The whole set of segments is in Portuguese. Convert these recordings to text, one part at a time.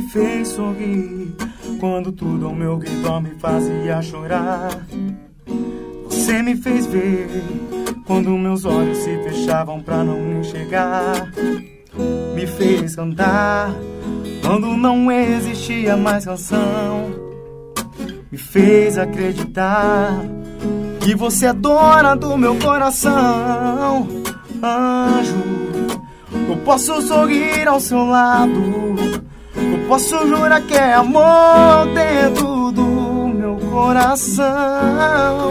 fez sorrir quando tudo ao meu redor me fazia chorar. Você me fez ver quando meus olhos se fechavam pra não enxergar. Me fez andar quando não existia mais canção. Me fez acreditar que você é dona do meu coração. Anjo, eu posso sorrir ao seu lado, eu posso jurar que é amor dentro do meu coração.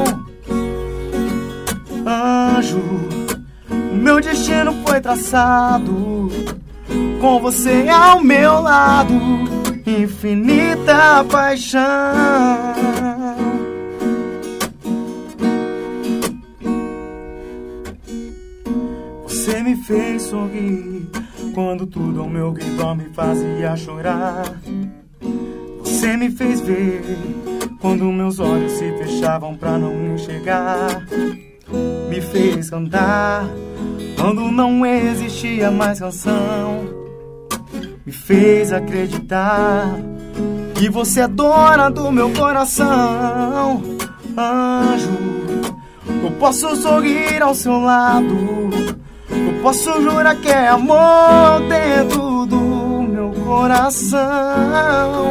Anjo, o meu destino foi traçado com você ao meu lado, infinita paixão. Você me fez sorrir quando tudo ao meu redor me fazia chorar. Você me fez ver quando meus olhos se fechavam pra não enxergar. Me fez cantar quando não existia mais canção. Me fez acreditar que você é dona do meu coração. Anjo, eu posso sorrir ao seu lado, eu posso jurar que é amor dentro do meu coração.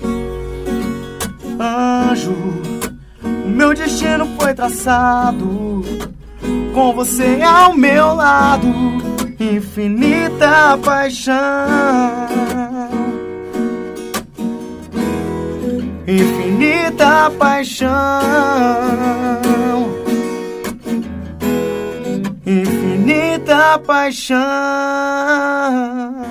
Anjo, o meu destino foi traçado com você ao meu lado, infinita paixão. Infinita paixão. Infinita paixão.